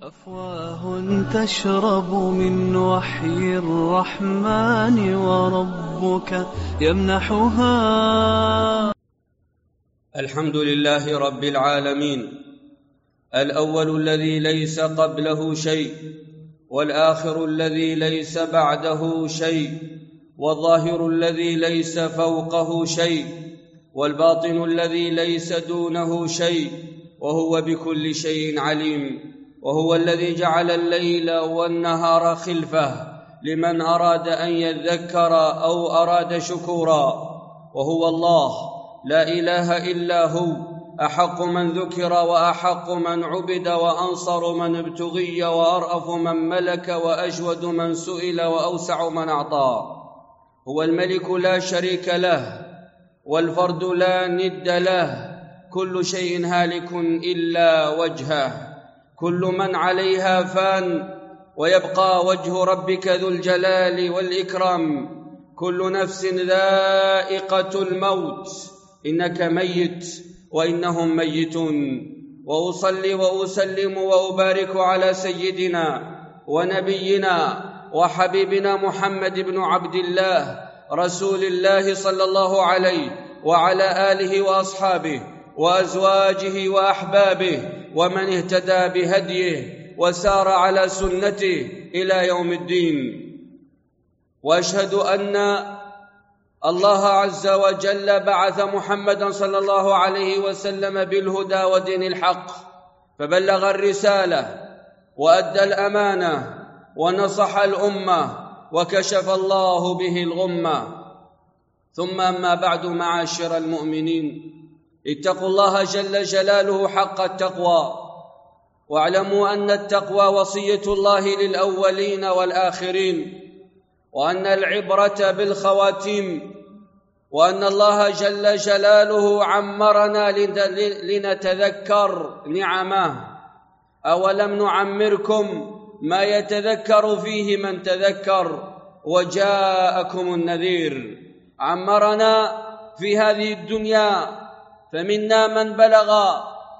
أفواه تشرب من وحي الرحمن وربك يمنحها. الحمد لله رب العالمين، الأول الذي ليس قبله شيء، والآخر الذي ليس بعده شيء، والظاهر الذي ليس فوقه شيء، والباطن الذي ليس دونه شيء، وهو بكل شيء عليم. وهو الذي جعل الليل والنهار خلفة لمن أراد أن يذكر أو أراد شكورا. وهو الله لا إله إلا هو، أحق من ذكر وأحق من عبد وأنصر من ابتغي وأرأف من ملك وأجود من سئل وأوسع من أعطى. هو الملك لا شريك له، والفرد لا ند له، كل شيء هالك إلا وجهه، كل من عليها فان، ويبقى وجه ربك ذو الجلال والإكرام. كل نفس ذائقة الموت، إنك ميت وإنهم ميتون. وأصلي وأسلم وأبارك على سيدنا ونبينا وحبيبنا محمد بن عبد الله رسول الله صلى الله عليه وعلى آله وأصحابه وأزواجه وأحبابه ومن اهتدى بهديه وسار على سنته إلى يوم الدين. وأشهد أن الله عز وجل بعث محمدا صلى الله عليه وسلم بالهدى ودين الحق، فبلغ الرسالة وأدى الأمانة ونصح الأمة وكشف الله به الغمة. ثم أما بعد، معاشر المؤمنين، اتقوا الله جل جلاله حق التقوى، واعلموا أن التقوى وصية الله للأولين والآخرين، وأن العبرة بالخواتيم، وأن الله جل جلاله عمرنا لنتذكر نعمه. أولم نعمركم ما يتذكر فيه من تذكر وجاءكم النذير. عمرنا في هذه الدنيا، فمنا من بلغ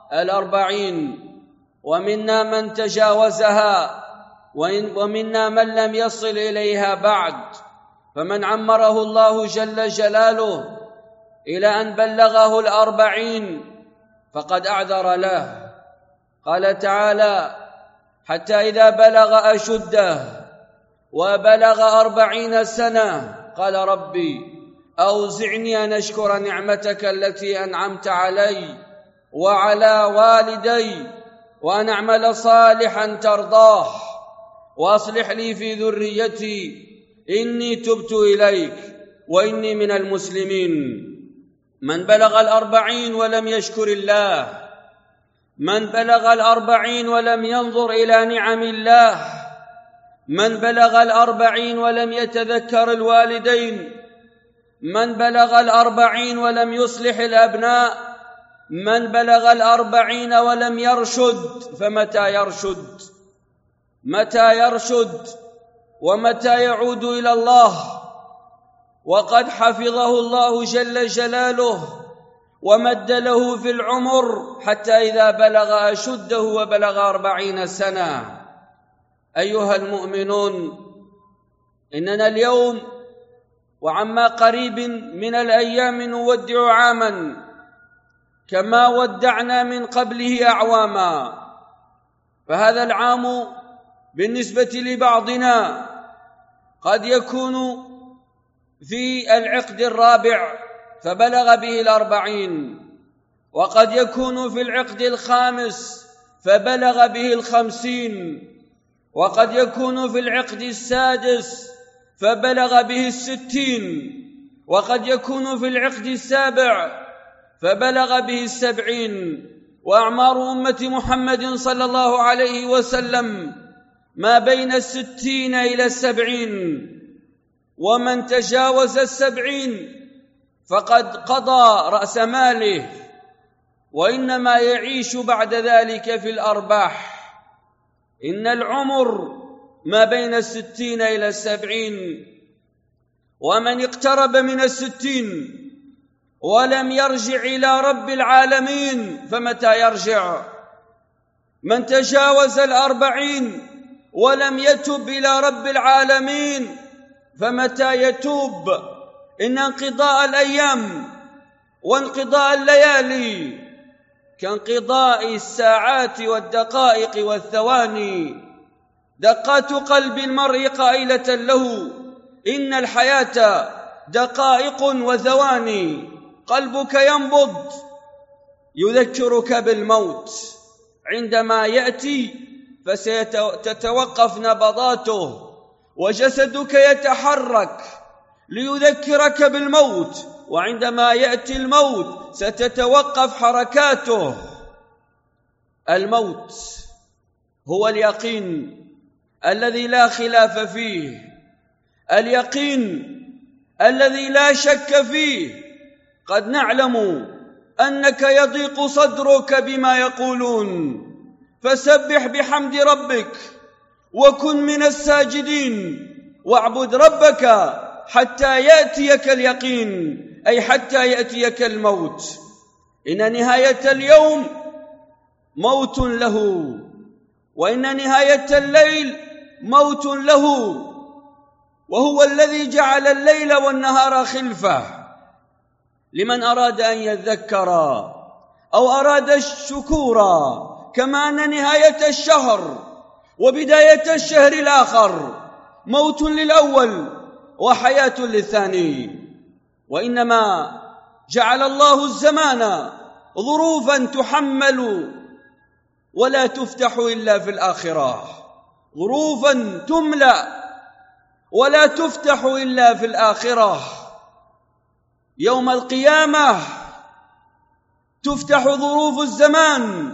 40، ومنا من تجاوزها، ومنا من لم يصل إليها بعد. فمن عمره الله جل جلاله إلى أن بلغه 40 فقد أعذر له. قال تعالى: حتى إذا بلغ أشده وبلغ 40 سنة قال: ربي أوزعني أن أشكر نعمتك التي أنعمت علي وعلى والدي، وأن أعمل صالحا ترضاه، وأصلح لي في ذريتي إني تبت إليك وإني من المسلمين. من بلغ 40 ولم يشكر الله، من بلغ 40 ولم ينظر إلى نعم الله، من بلغ 40 ولم يتذكر الوالدين، من بلغ 40 ولم يصلح الأبناء، من بلغ 40 ولم يرشد، فمتى يرشد؟ متى يرشد ومتى يعود إلى الله؟ وقد حفظه الله جل جلاله ومد له في العمر حتى إذا بلغ أشده وبلغ 40 سنة. أيها المؤمنون، إننا اليوم وعما قريب من الأيام نودع عاما كما ودعنا من قبله أعواما. فهذا العام بالنسبة لبعضنا قد يكون في العقد 4 فبلغ به 40، وقد يكون في العقد 5 فبلغ به 50، وقد يكون في العقد 6 فبلغ به 60، وقد يكون في العقد 7 فبلغ به 70. وأعمار أمة محمد صلى الله عليه وسلم ما بين 60 إلى 70، ومن تجاوز 70 فقد قضى رأس ماله، وإنما يعيش بعد ذلك في الأرباح. إن العمر ما بين 60 إلى 70، ومن اقترب من 60 ولم يرجع إلى رب العالمين فمتى يرجع؟ من تجاوز 40 ولم يتب إلى رب العالمين فمتى يتوب؟ إن انقضاء الأيام وانقضاء الليالي كانقضاء الساعات والدقائق والثواني. دقات قلب المرء قائلة له إن الحياة دقائق وثواني. قلبك ينبض يذكرك بالموت، عندما يأتي فستتوقف نبضاته، وجسدك يتحرك ليذكرك بالموت، وعندما يأتي الموت ستتوقف حركاته. الموت هو اليقين الذي لا خلاف فيه، اليقين الذي لا شك فيه. قد نعلم أنك يضيق صدرك بما يقولون، فسبح بحمد ربك وكن من الساجدين واعبد ربك حتى يأتيك اليقين، أي حتى يأتيك الموت. إن نهاية اليوم موت له، وإن نهاية الليل موت له، وهو الذي جعل الليل والنهار خلفة لمن أراد أن يذكر أو أراد الشكور. كما أن نهاية الشهر وبداية الشهر الآخر موت للأول وحياة للثاني. وإنما جعل الله الزمان ظروفا تحمل ولا تفتح إلا في الآخرة، ظروفا تملأ ولا تفتح إلا في الآخرة. يوم القيامة تفتح ظروف الزمان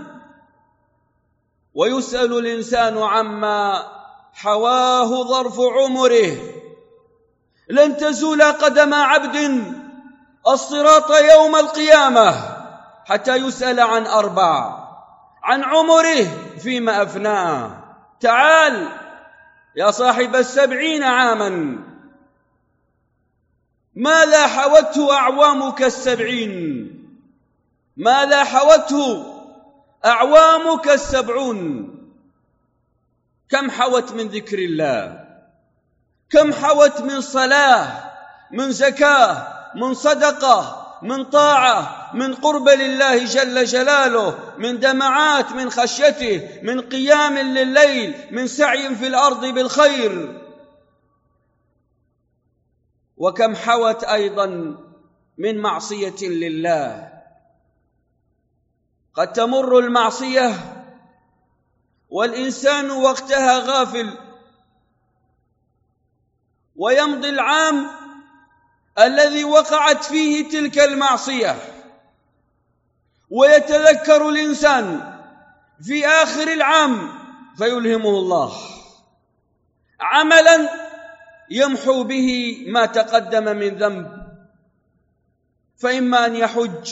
ويسأل الإنسان عما حواه ظرف عمره. لن تزول قدم عبد الصراط يوم القيامة حتى يسأل عن 4: عن عمره فيما أفناه. تعال يا صاحب 70 عاما، ماذا حوته أعوامك 70؟ ماذا حوته أعوامك 70؟ كم حوت من ذكر الله؟ كم حوت من صلاة، من زكاة، من صدقة، من طاعة، من قرب لله جل جلاله، من دمعات من خشيته، من قيام لليل، من سعي في الأرض بالخير. وكم حوت أيضا من معصية لله. قد تمر المعصية والإنسان وقتها غافل، ويمضي العام الذي وقعت فيه تلك المعصية، ويتذكر الإنسان في آخر العام فيلهمه الله عملا يمحو به ما تقدم من ذنب، فإما أن يحج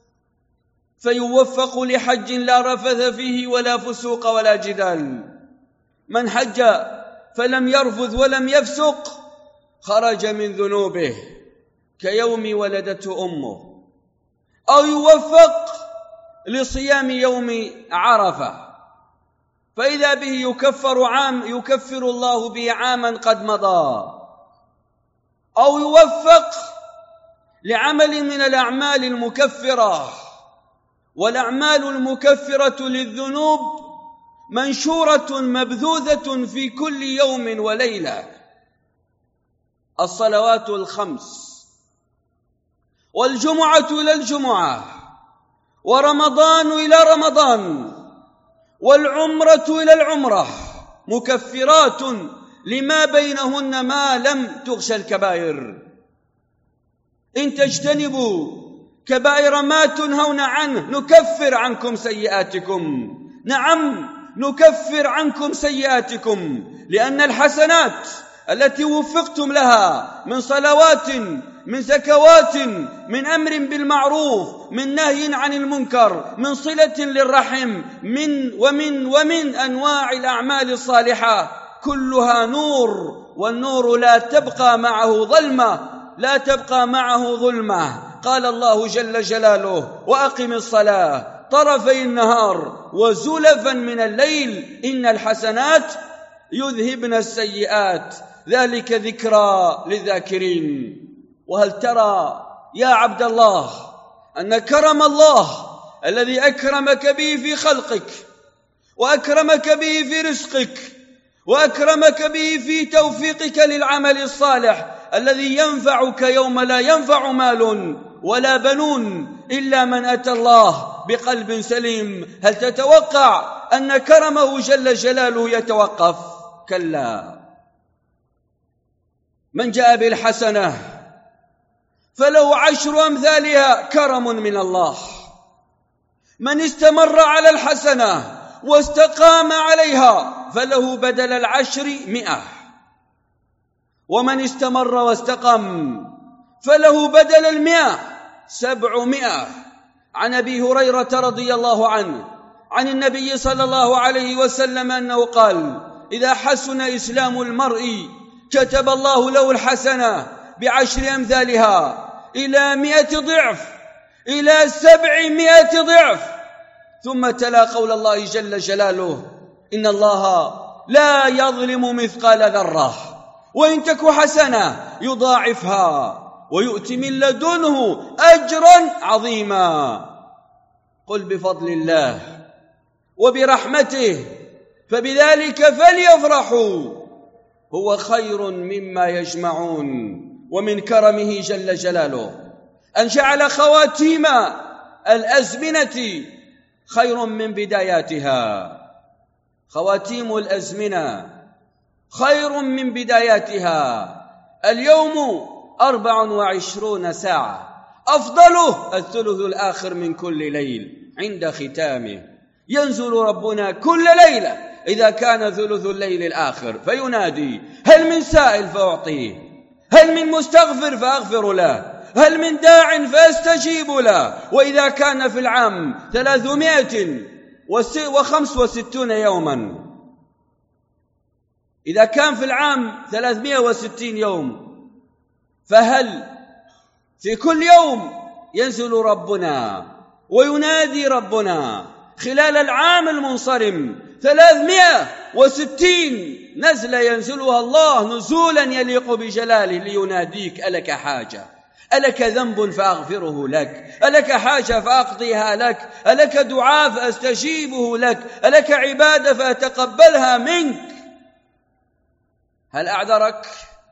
فيوفق لحج لا رفث فيه ولا فسوق ولا جدال. من حج فلم يرفث ولم يفسق خرج من ذنوبه كيوم ولدته أمه. أو يوفق لصيام يوم عرفة فإذا به يكفر الله به عاما قد مضى. أو يوفق لعمل من الأعمال المكفرة، والأعمال المكفرة للذنوب منشورة مبذوذة في كل يوم وليلة. الصلوات الخمس، والجمعة إلى الجمعة، ورمضان إلى رمضان، والعمرة إلى العمرة مكفرات لما بينهن ما لم تغش الكبائر. إن تجتنبوا كبائر ما تنهون عنه نكفر عنكم سيئاتكم. نعم نكفر عنكم سيئاتكم، لأن الحسنات التي وفقتم لها من صلوات، من زكوات، من أمر بالمعروف، من نهي عن المنكر، من صلة للرحم، ومن أنواع الأعمال الصالحة، كلها نور، والنور لا تبقى معه ظلمة، لا تبقى معه ظلمة. قال الله جل جلاله: وأقم الصلاة طرفي النهار وزلفا من الليل إن الحسنات يذهبن السيئات ذلك ذكرى للذاكرين. وهل ترى يا عبد الله أن كرم الله الذي أكرمك به في خلقك وأكرمك به في رزقك وأكرمك به في توفيقك للعمل الصالح الذي ينفعك يوم لا ينفع مال ولا بنون إلا من أتى الله بقلب سليم، هل تتوقع أن كرمه جل جلاله يتوقف؟ كلا. من جاء بالحسنة فله 10 أمثالها كرم من الله. من استمر على الحسنة واستقام عليها فله بدل 10 100، ومن استمر واستقم فله بدل 100 700. عن أبي هريرة رضي الله عنه عن النبي صلى الله عليه وسلم أنه قال: إذا حسن إسلام المرء كتب الله له الحسنة ب10 أمثالها إلى 100 ضعف إلى 700 ضعف. ثم تلا قول الله جل جلاله: إن الله لا يظلم مثقال ذرة وإن تك حسنة يضاعفها ويؤتي من لدنه أجرا عظيما. قل بفضل الله وبرحمته فبذلك فليفرحوا هو خير مما يجمعون. ومن كرمه جل جلاله أن جعل خواتيم الأزمنة خير من بداياتها. خواتيم الأزمنة خير من بداياتها. اليوم 24 ساعة، أفضله الثلث الآخر من كل ليل عند ختامه. ينزل ربنا كل ليلة إذا كان ثلث الليل الآخر فينادي: هل من سائل فأعطيه، هل من مستغفر فأغفر له، هل من داع فأستجيب له. وإذا كان في العام 365 يوما، إذا كان في العام 360 يوم، فهل في كل يوم ينزل ربنا وينادي ربنا خلال العام المنصرم 360 نزلة ينزلها الله نزولا يليق بجلاله ليناديك: ألك حاجة؟ ألك ذنب فأغفره لك؟ ألك حاجة فأقضيها لك؟ ألك دعاء فأستجيبه لك؟ ألك عبادة فأتقبلها منك؟ هل أعذرك؟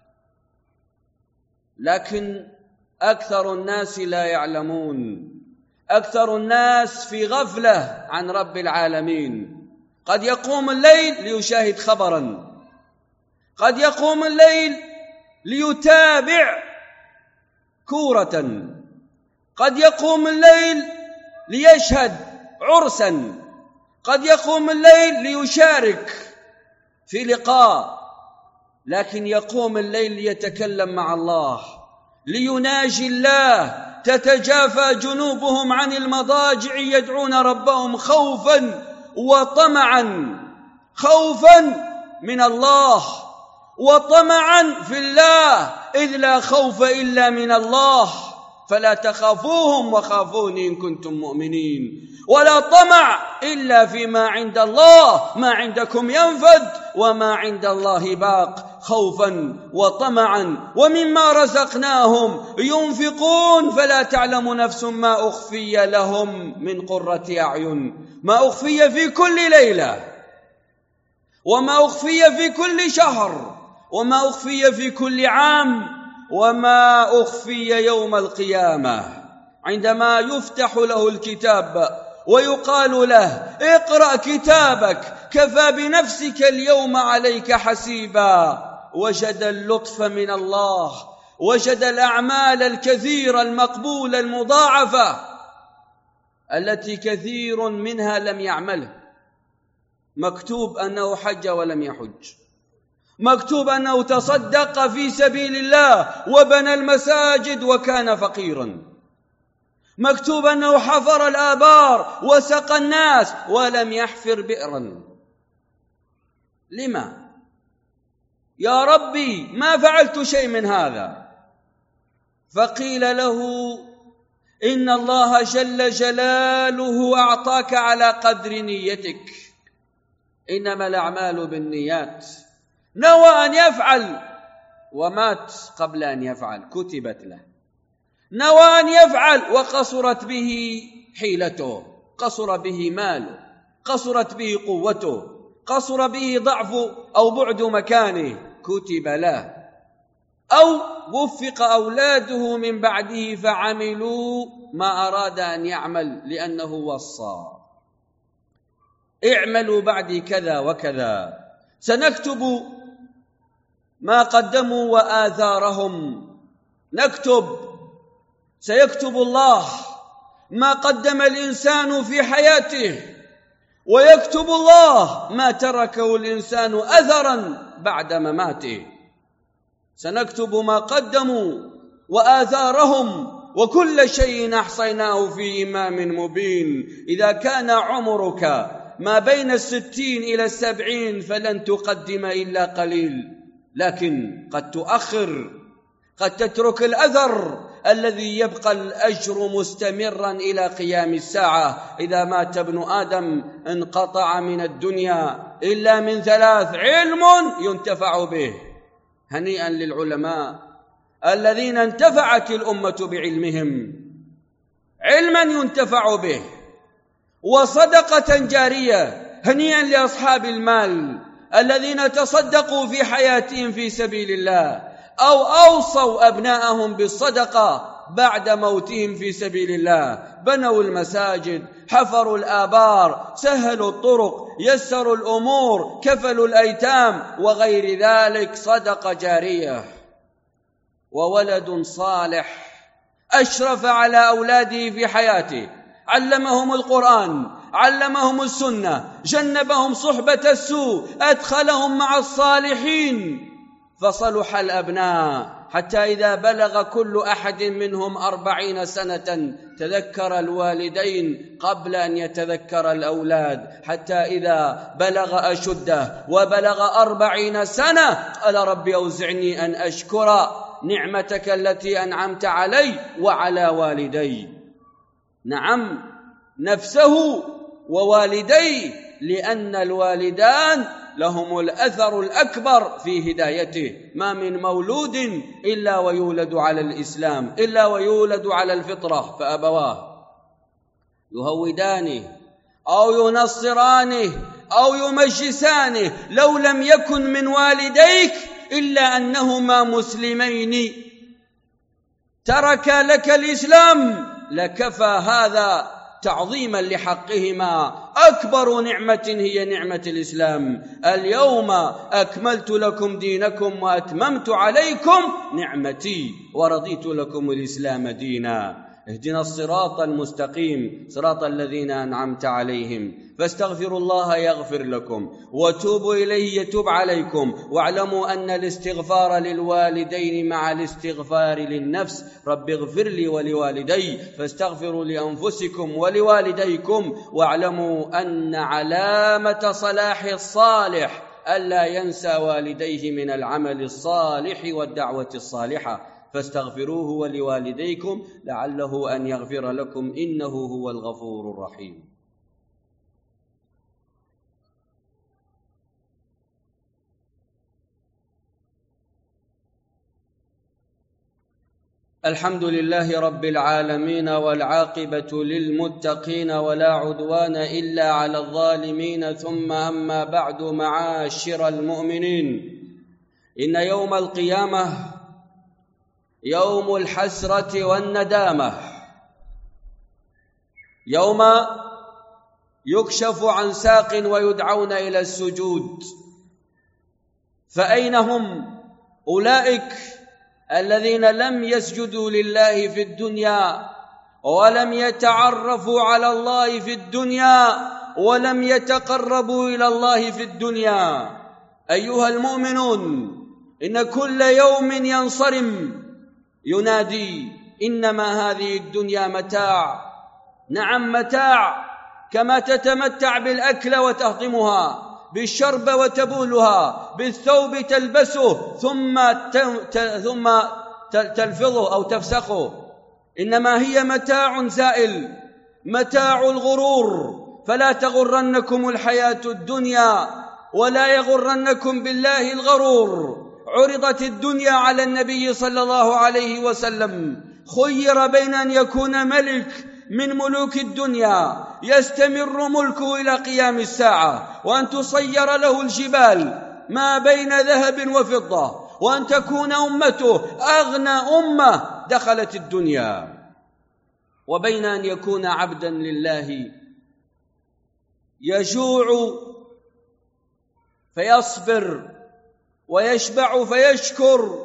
لكن أكثر الناس لا يعلمون. أكثر الناس في غفلة عن رب العالمين. قد يقوم الليل ليشاهد خبرا، قد يقوم الليل ليتابع كورة، قد يقوم الليل ليشهد عرسا، قد يقوم الليل ليشارك في لقاء، لكن يقوم الليل ليتكلم مع الله، ليناجي الله. تتجافى جنوبهم عن المضاجع يدعون ربهم خوفا وطمعا، خوفا من الله وطمعا في الله، إذ لا خوف إلا من الله. فلا تخافوهم وخافوني إن كنتم مؤمنين. ولا طمع إلا فيما عند الله، ما عندكم ينفد وما عند الله باق. خوفا وطمعا ومما رزقناهم ينفقون، فلا تعلم نفس ما أخفي لهم من قرة أعين، ما أخفي في كل ليلة، وما أخفي في كل شهر، وما أخفي في كل عام، وما أخفي يوم القيامة عندما يفتح له الكتاب ويقال له: اقرأ كتابك كفى بنفسك اليوم عليك حسيبا. وجد اللطف من الله، وجد الأعمال الكثيرة المقبولة المضاعفة التي كثير منها لم يعمله. مكتوب أنه حج ولم يحج، مكتوب أنه تصدق في سبيل الله وبنى المساجد وكان فقيرا، مكتوب أنه حفر الآبار وسقى الناس ولم يحفر بئرا. لما؟ يا ربي ما فعلت شيء من هذا. فقيل له: إن الله جل جلاله أعطاك على قدر نيتك. إنما الأعمال بالنيات. نوى أن يفعل ومات قبل أن يفعل، كتبت له. نوى أن يفعل وقصرت به حيلته، قصر به ماله، قصرت به قوته، قصر به ضعف أو بعد مكانه، كتب له. أو وفق أولاده من بعده فعملوا ما أراد أن يعمل لأنه وصى: اعملوا بعدي كذا وكذا. سنكتب ما قدموا وآثارهم، سيكتب الله ما قدم الإنسان في حياته، ويكتب الله ما تركه الإنسان أثرا بعد مماته. سنكتب ما قدموا وآثارهم، وكل شيء أحصيناه في إمام مبين. إذا كان عمرك ما بين 60 إلى 70 فلن تقدم إلا قليل، لكن قد تؤخر، قد تترك الأثر الذي يبقى الأجر مستمرا إلى قيام الساعة. إذا مات ابن آدم انقطع من الدنيا إلا من 3: علم ينتفع به. هنيئا للعلماء الذين انتفعت الأمة بعلمهم، علما ينتفع به، وصدقة جارية. هنيئا لأصحاب المال الذين تصدقوا في حياتهم في سبيل الله، أو أوصوا أبناءهم بالصدقة بعد موتهم في سبيل الله. بنوا المساجد، حفروا الآبار، سهلوا الطرق، يسروا الأمور، كفلوا الأيتام وغير ذلك، صدقة جارية. وولد صالح أشرف على أولاده في حياته، علمهم القرآن، علمهم السنة، جنبهم صحبة السوء، أدخلهم مع الصالحين، فصلح الأبناء حتى إذا بلغ كل أحد منهم 40 سنة تذكر الوالدين قبل أن يتذكر الأولاد، حتى إذا بلغ أشده وبلغ 40 سنة قال: رب أوزعني أن أشكر نعمتك التي أنعمت علي وعلى والدي. نعم، نفسه ووالديه، لأن الوالدان لهم الأثر الأكبر في هدايته. ما من مولود إلا ويولد على الإسلام، إلا ويولد على الفطرة، فأبواه يهودانه أو ينصرانه أو يمجسانه. لو لم يكن من والديك إلا أنهما مسلمين ترك لك الإسلام لكفى هذا تعظيما لحقهما. أكبر نعمة هي نعمة الإسلام. اليوم أكملت لكم دينكم وأتممت عليكم نعمتي ورضيت لكم الإسلام دينا. اهدنا الصراط المستقيم، صراط الذين أنعمت عليهم. فاستغفروا الله يغفر لكم، وتوبوا إليه يتوب عليكم. واعلموا أن الاستغفار للوالدين مع الاستغفار للنفس. رب اغفر لي ولوالدي، فاستغفروا لأنفسكم ولوالديكم. واعلموا أن علامة صلاح الصالح ألا ينسى والديه من العمل الصالح والدعوة الصالحة. فاستغفروه ولوالديكم لعله أن يغفر لكم، إنه هو الغفور الرحيم. الحمد لله رب العالمين، والعاقبة للمتقين، ولا عدوان إلا على الظالمين. ثم أما بعد، معاشر المؤمنين، إن يوم القيامة يوم الحسرة والندامة، يوم يكشف عن ساق ويدعون إلى السجود. فأين هم أولئك الذين لم يسجدوا لله في الدنيا، ولم يتعرفوا على الله في الدنيا، ولم يتقربوا إلى الله في الدنيا؟ أيها المؤمنون، إن كل يوم ينصرم ينادي: إنما هذه الدنيا متاع. نعم متاع، كما تتمتع بالأكل وتهضمها، بالشرب وتبولها، بالثوب تلبسه ثم تلفظه أو تفسخه، إنما هي متاع زائل، متاع الغرور، فلا تغرنكم الحياة الدنيا ولا يغرنكم بالله الغرور. عرضت الدنيا على النبي صلى الله عليه وسلم، خير بين أن يكون ملك من ملوك الدنيا يستمر ملكه إلى قيام الساعة، وأن تصير له الجبال ما بين ذهب وفضة، وأن تكون أمته أغنى أمة دخلت الدنيا، وبين أن يكون عبدا لله يجوع فيصبر ويشبع فيشكر،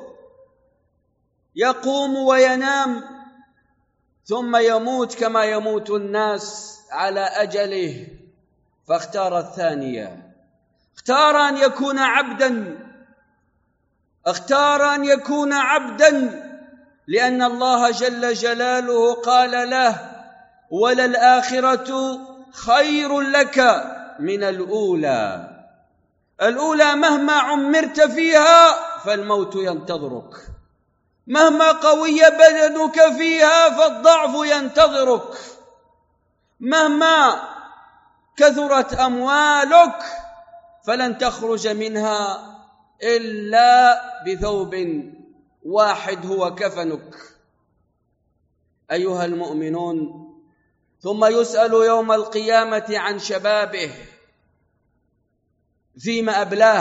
يقوم وينام ثم يموت كما يموت الناس على أجله، فاختار الثانية، اختار أن يكون عبدا، اختار أن يكون عبدا، لأن الله جل جلاله قال له: وللآخرة خير لك من الأولى. الأولى مهما عمرت فيها فالموت ينتظرك، مهما قوي بدنك فيها فالضعف ينتظرك، مهما كثرت أموالك فلن تخرج منها إلا بثوب واحد هو كفنك. أيها المؤمنون، ثم يسأل يوم القيامة عن شبابه فيما أبلاه،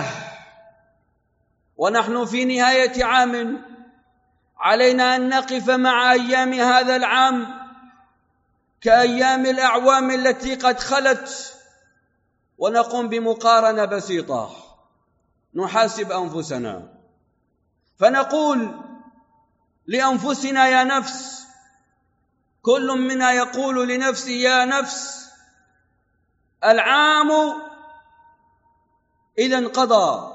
ونحن في نهاية عام علينا أن نقف مع أيام هذا العام كأيام الأعوام التي قد خلت، ونقوم بمقارنة بسيطة، نحاسب أنفسنا فنقول لأنفسنا: يا نفس، كل منا يقول لنفسه: يا نفس، العام إذا انقضى،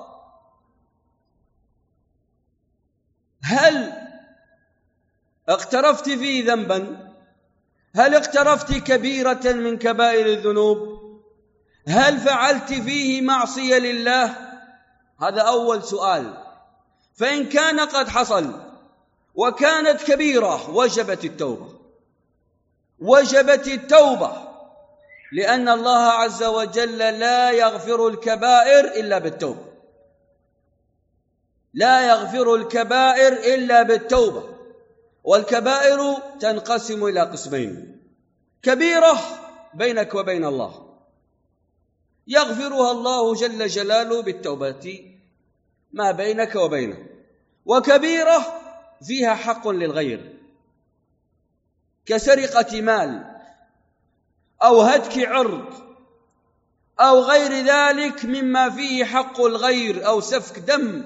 هل اقترفت فيه ذنبا؟ هل اقترفت كبيرة من كبائر الذنوب؟ هل فعلت فيه معصية لله؟ هذا أول سؤال. فإن كان قد حصل وكانت كبيرة وجبت التوبة، وجبت التوبة، لأن الله عز وجل لا يغفر الكبائر إلا بالتوبة، لا يغفر الكبائر إلا بالتوبة. والكبائر تنقسم إلى قسمين: كبيرة بينك وبين الله يغفرها الله جل جلاله بالتوبة ما بينك وبينه، وكبيرة فيها حق للغير كسرقة مال أو هتك عرض أو غير ذلك مما فيه حق الغير أو سفك دم،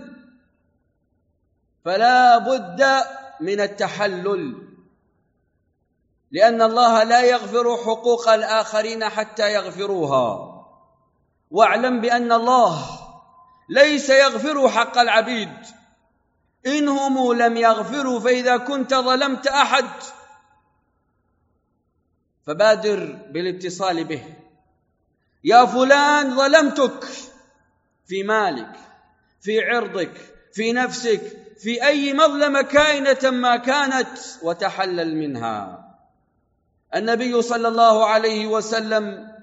فلا بد من التحلل، لأن الله لا يغفر حقوق الآخرين حتى يغفروها. واعلم بأن الله ليس يغفر حق العبيد، إنهم لم يغفروا، فإذا كنت ظلمت أحد فبادر بالاتصال به: يا فلان، ظلمتك في مالك، في عرضك، في نفسك، في أي مظلمة كائنة ما كانت، وتحلل منها. النبي صلى الله عليه وسلم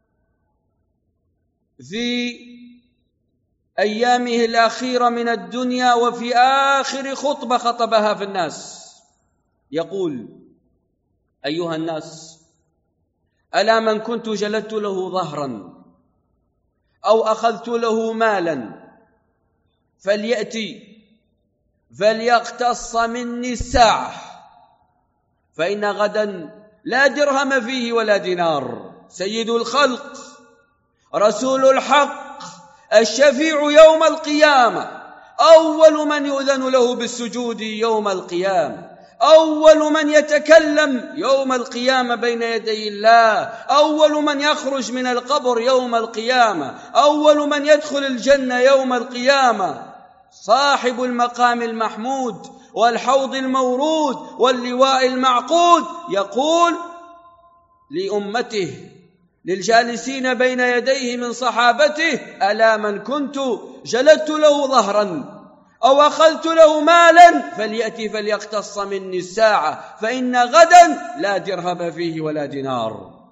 في أيامه الأخيرة من الدنيا وفي آخر خطبة خطبها في الناس يقول: أيها الناس، ألا من كنت جلدت له ظهرا أو أخذت له مالا فليأتي فليقتص مني الساعة، فإن غدا لا درهم فيه ولا دينار. سيد الخلق، رسول الحق، الشفيع يوم القيامة، أول من يؤذن له بالسجود يوم القيامة، أول من يتكلم يوم القيامة بين يدي الله، أول من يخرج من القبر يوم القيامة، أول من يدخل الجنة يوم القيامة، صاحب المقام المحمود والحوض المورود واللواء المعقود، يقول لأمته، للجالسين بين يديه من صحابته: ألا من كنت جلدت له ظهرا أو أخذت له مالا فليأتي فليقتص مني الساعة، فإن غدا لا درهم فيه ولا دينار.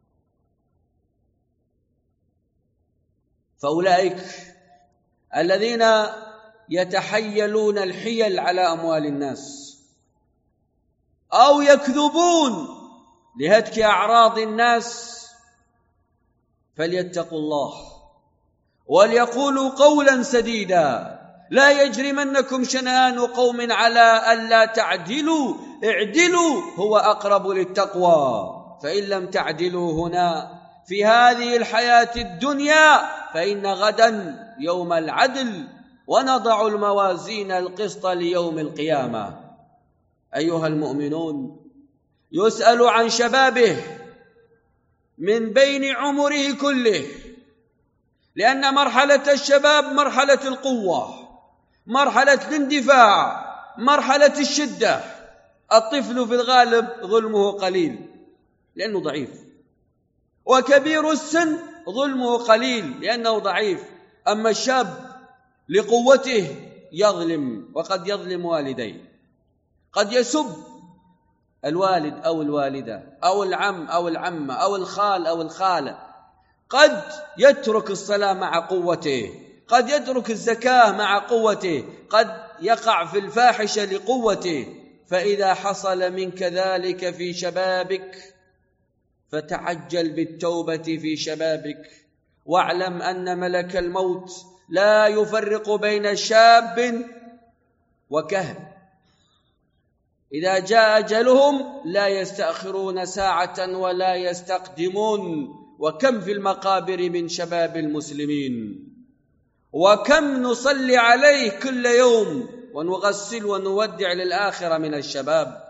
فأولئك الذين يتحيلون الحيل على أموال الناس أو يكذبون لهتك أعراض الناس فليتقوا الله وليقولوا قولا سديدا. لا يجرمنكم شنآن قوم على ألا تعدلوا، اعدلوا هو أقرب للتقوى، فإن لم تعدلوا هنا في هذه الحياة الدنيا فإن غدا يوم العدل ونضع الموازين القسط ليوم القيامة. أيها المؤمنون، يسأل عن شبابه من بين عمره كله، لأن مرحلة الشباب مرحلة القوة، مرحلة الاندفاع، مرحلة الشدة. الطفل في الغالب ظلمه قليل لأنه ضعيف، وكبير السن ظلمه قليل لأنه ضعيف. أما الشاب لقوته يظلم، وقد يظلم والديه، قد يسب الوالد أو الوالدة أو العم أو العمة أو الخال أو الخالة، قد يترك الصلاة مع قوته، قد يترك الزكاة مع قوته، قد يقع في الفاحشة لقوته. فإذا حصل منك ذلك في شبابك فتعجل بالتوبة في شبابك، واعلم أن ملك الموت لا يفرق بين شاب وكهل، إذا جاء أجلهم لا يستأخرون ساعة ولا يستقدمون. وكم في المقابر من شباب المسلمين، وكم نصلي عليه كل يوم ونغسل ونودع للآخرة من الشباب.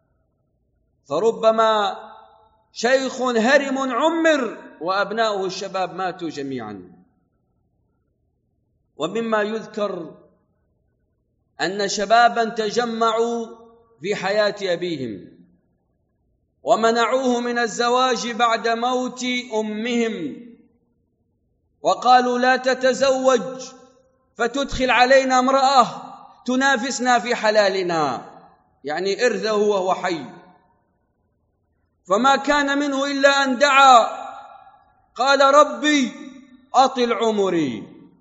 فربما شيخ هرم عمر وأبناؤه الشباب ماتوا جميعا. ومما يذكر أن شبابا تجمعوا في حياة أبيهم ومنعوه من الزواج بعد موت أمهم، وقالوا لا تتزوج فتدخل علينا امرأة تنافسنا في حلالنا، يعني إرثه وهو حي. فما كان منه إلا أن دعا قال ربي أطل عمري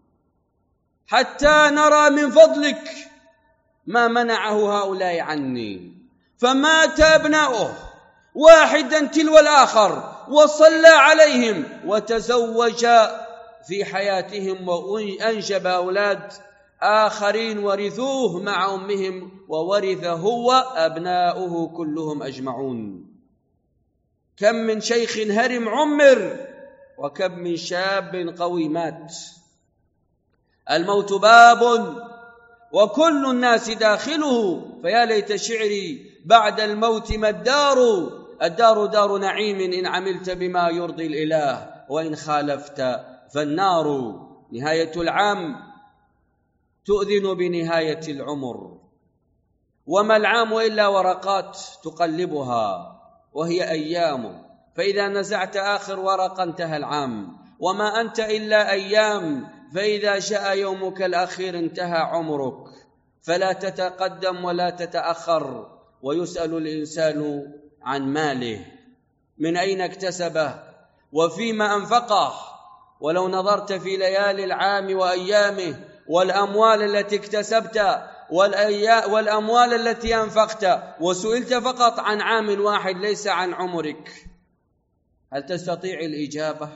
حتى نرى من فضلك ما منعه هؤلاء عني. فمات أبناؤه واحدا تلو الآخر وصلى عليهم وتزوج في حياتهم وأنجب أولاد آخرين ورثوه مع أمهم، وورث هو أبناؤه كلهم أجمعون. كم من شيخ هرم عمر وكم من شاب قوي مات. الموت باب وكل الناس داخله، فيا ليت شعري بعد الموت ما الدار، الدار دار نعيم إن عملت بما يرضي الإله وإن خالفت فالنار. نهاية العام تؤذن بنهاية العمر، وما العام إلا ورقات تقلبها وهي أيام، فإذا نزعت آخر ورقة انتهى العام، وما أنت إلا أيام، فإذا جاء يومك الأخير انتهى عمرك. فلا تتقدم ولا تتأخر. ويسأل الإنسان عن ماله من أين اكتسبه وفيما أنفقه. ولو نظرت في ليالي العام وأيامه والأموال التي اكتسبت والأموال التي أنفقت وسئلت فقط عن عام واحد ليس عن عمرك، هل تستطيع الإجابة؟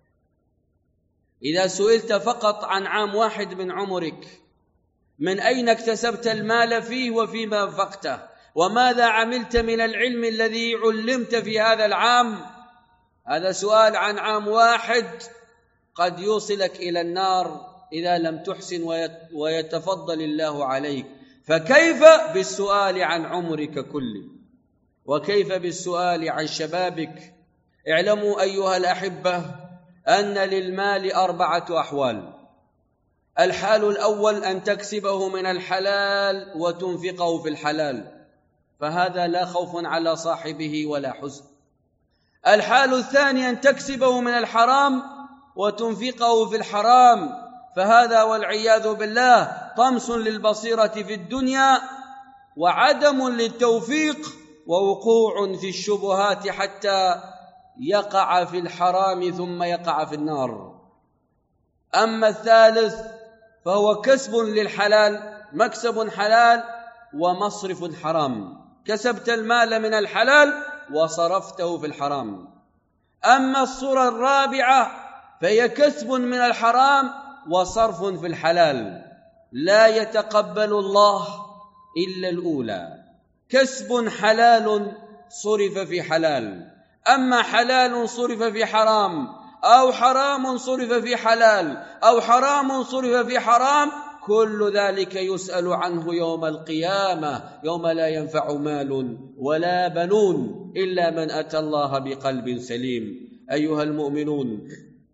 إذا سئلت فقط عن عام واحد من عمرك، من أين اكتسبت المال فيه وفيما أنفقته، وماذا عملت من العلم الذي علمت في هذا العام؟ هذا سؤال عن عام واحد قد يوصلك إلى النار إذا لم تحسن ويتفضل الله عليك. فكيف بالسؤال عن عمرك كله؟ وكيف بالسؤال عن شبابك؟ اعلموا أيها الأحبة أن للمال 4 أحوال. الحال الأول أن تكسبه من الحلال وتنفقه في الحلال، فهذا لا خوف على صاحبه ولا حزن. الحال الثاني أن تكسبه من الحرام وتنفقه في الحرام، فهذا والعياذ بالله طمس للبصيرة في الدنيا وعدم للتوفيق ووقوع في الشبهات حتى يقع في الحرام ثم يقع في النار. أما الثالث فهو كسب للحلال، مكسب حلال ومصرف حرام، كسبت المال من الحلال وصرفته في الحرام. أما الصورة الرابعة فهي كسب من الحرام وصرف في الحلال، لا يتقبل الله إلا الأولى، كسب حلال صرف في حلال، أما حلال صرف في حرام أو حرام صرف في حلال أو حرام صرف في حرام، كل ذلك يسأل عنه يوم القيامة، يوم لا ينفع مال ولا بنون إلا من أتى الله بقلب سليم. أيها المؤمنون،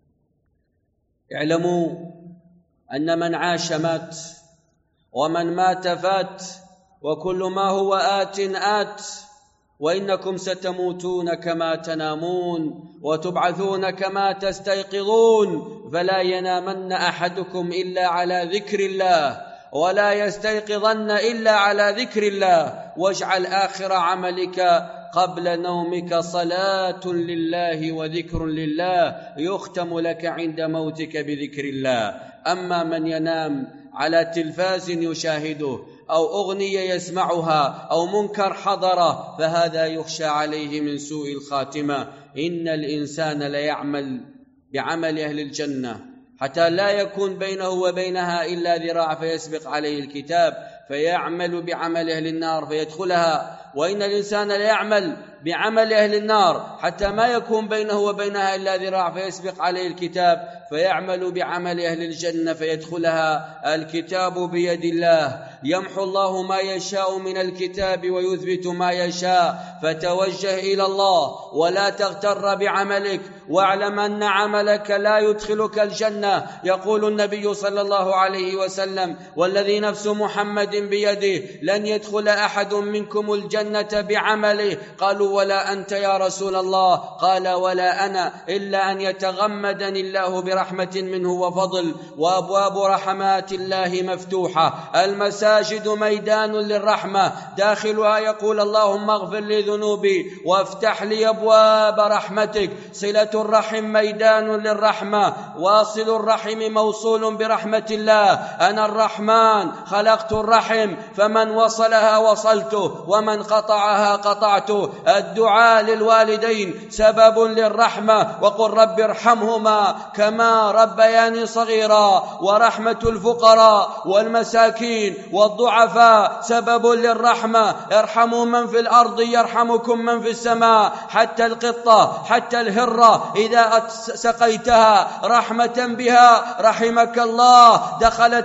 اعلموا أن من عاش مات ومن مات فات، وكل ما هو آت آت، وإنكم ستموتون كما تنامون وتبعثون كما تستيقظون، فلا ينامن أحدكم إلا على ذكر الله ولا يستيقظن إلا على ذكر الله، واجعل آخر عملك قبل نومك صلاة لله وذكر لله يختم لك عند موتك بذكر الله. أما من ينام على تلفاز يشاهده أو أغنية يسمعها أو منكر حضره فهذا يخشى عليه من سوء الخاتمة. إن الإنسان ليعمل بعمل أهل الجنة حتى لا يكون بينه وبينها إلا ذراع فيسبق عليه الكتاب، فيعمل بعمل أهل النار فيدخلها، وإن الإنسان ليعمل بعمل أهل النار حتى ما يكون بينه وبينها إلا ذراع فيسبق عليه الكتاب فيعمل بعمل أهل الجنة فيدخلها. الكتاب بيد الله، يمحو الله ما يشاء من الكتاب ويثبت ما يشاء، فتوجه إلى الله ولا تغتر بعملك، واعلم أن عملك لا يدخلك الجنة. يقول النبي صلى الله عليه وسلم: والذي نفس محمد بيده لن يدخل أحد منكم الجنة بعمله. قالوا: ولا أنت يا رسول الله؟ قال: ولا أنا، إلا أن يتغمدني الله برحمة منه وفضل. وأبواب رحمات الله مفتوحة، المساجد ميدان للرحمة، داخلها يقول: اللهم اغفر لي ذنوبي وافتح لي أبواب رحمتك. صلة الرحم ميدان للرحمة، واصل الرحم موصول برحمة الله. أنا الرحمن خلقت الرحم، فمن وصلها وصلته ومن قطعها قطعته. الدعاء للوالدين سبب للرحمة، وقل رب ارحمهما كما ربياني صغيرا. ورحمة الفقراء والمساكين والضعفاء سبب للرحمة. ارحموا من في الأرض يرحمكم من في السماء. حتى القطة، حتى الهرة إذا سقيتها رحمة بها رحمك الله.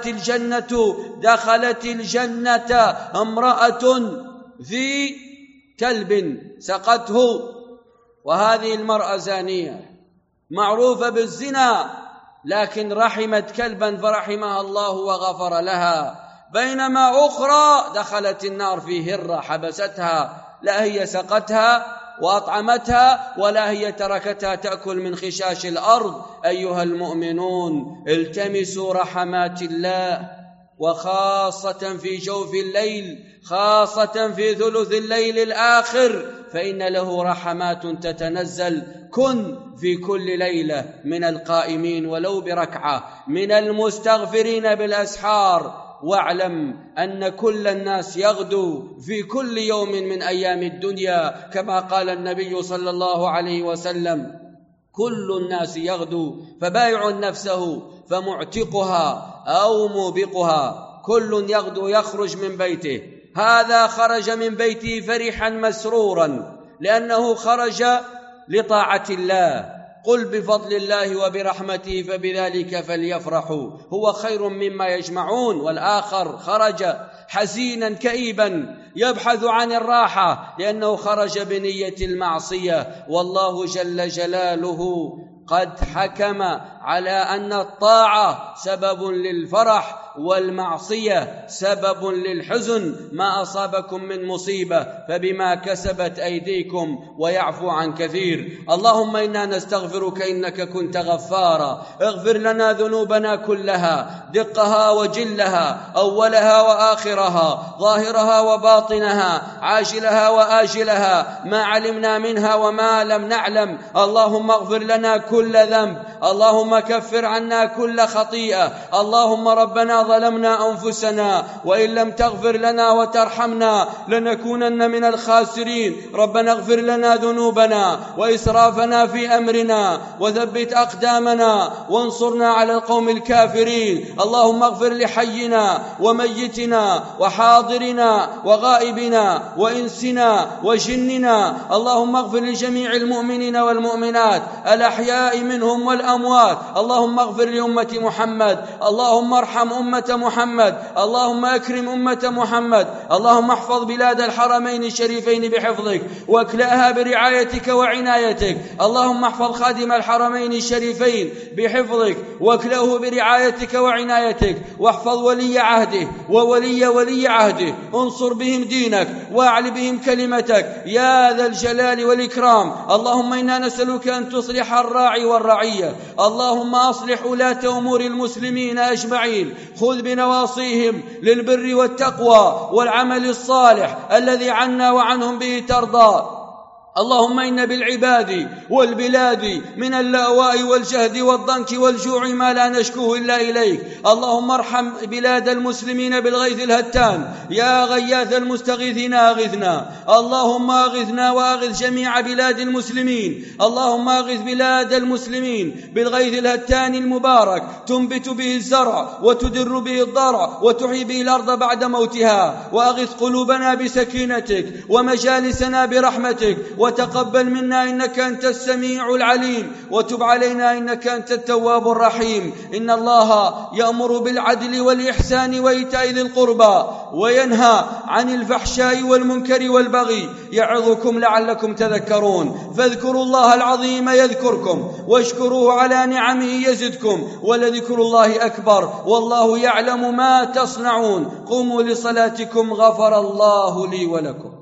دخلت الجنة امرأة ذي كلب سقته، وهذه المرأة زانية معروفة بالزنا، لكن رحمت كلبا فرحمها الله وغفر لها. بينما أخرى دخلت النار في هرة حبستها، لا هي سقتها وأطعمتها ولا هي تركتها تأكل من خشاش الأرض. أيها المؤمنون، التمسوا رحمات الله، وخاصة في جوف الليل، خاصة في ثلث الليل الآخر، فإن له رحمات تتنزل. كن في كل ليلة من القائمين ولو بركعة، من المستغفرين بالأسحار. واعلم أن كل الناس يغدو في كل يوم من أيام الدنيا، كما قال النبي صلى الله عليه وسلم: كل الناس يغدو، فبايع نفسه فمعتقها أو موبقها. كل يغدو يخرج من بيته، هذا خرج من بيته فرحا مسرورا لأنه خرج لطاعة الله. قل بفضل الله وبرحمته فبذلك فليفرحوا هو خير مما يجمعون. والآخر خرج حزينا كئيبا يبحث عن الراحة لأنه خرج بنية المعصية، والله جل جلاله قد حكم على أن الطاعة سبب للفرح والمعصية سبب للحزن. ما أصابكم من مصيبة فبما كسبت أيديكم ويعفو عن كثير. اللهم إنا نستغفرك إنك كنت غفارا. اغفر لنا ذنوبنا كلها دقها وجلها، أولها وآخرها، ظاهرها وباطنها، عاجلها وآجلها، ما علمنا منها وما لم نعلم. اللهم اغفر لنا كل ذنب، اللهم كفر عنا كل خطيئة. اللهم ربنا ظلمنا أنفسنا وإن لم تغفر لنا وترحمنا لنكونن من الخاسرين. ربنا اغفر لنا ذنوبنا وإسرافنا في أمرنا وثبت أقدامنا وانصرنا على القوم الكافرين. اللهم اغفر لحينا وميتنا وحاضرنا وغائبنا وإنسنا وجننا. اللهم اغفر لجميع المؤمنين والمؤمنات الأحياء منهم والأموات. اللهم اغفر لأمة محمد، اللهم ارحم أمة محمد، اللهم أكرم أمة محمد. اللهم احفظ بلاد الحرمين الشريفين بحفظك واكلأها برعايتك وعنايتك. اللهم احفظ خادم الحرمين الشريفين بحفظك واكلأه برعايتك وعنايتك، واحفظ ولي عهده وولي عهده. انصر بهم دينك واعل بهم كلمتك يا ذا الجلال والإكرام. اللهم إنا نسألك أن تصلح الراعي والرعية. اللهم أصلح ولاة أمور المسلمين أجمعين، خذ بنواصيهم للبر والتقوى والعمل الصالح الذي عنا وعنهم به ترضى. اللهم إن بالعباد والبلاد من اللأواء والجهد والضنك والجوع ما لا نشكوه إلا إليك. اللهم ارحم بلاد المسلمين بالغيث الهتان، يا غياث المستغيثين أغثنا. اللهم أغثنا وأغث جميع بلاد المسلمين. اللهم أغث بلاد المسلمين بالغيث الهتان المبارك تنبت به الزرع وتدر به الضرع وتحيي به الأرض بعد موتها. وأغث قلوبنا بسكينتك ومجالسنا برحمتك، وتقبل منا إنك أنت السميع العليم، وتب علينا إنك أنت التواب الرحيم. إن الله يأمر بالعدل والإحسان وإيتاء ذي القربى وينهى عن الفحشاء والمنكر والبغي يعظكم لعلكم تذكرون. فاذكروا الله العظيم يذكركم واشكروه على نعمه يزدكم ولذكر الله أكبر والله يعلم ما تصنعون. قوموا لصلاتكم غفر الله لي ولكم.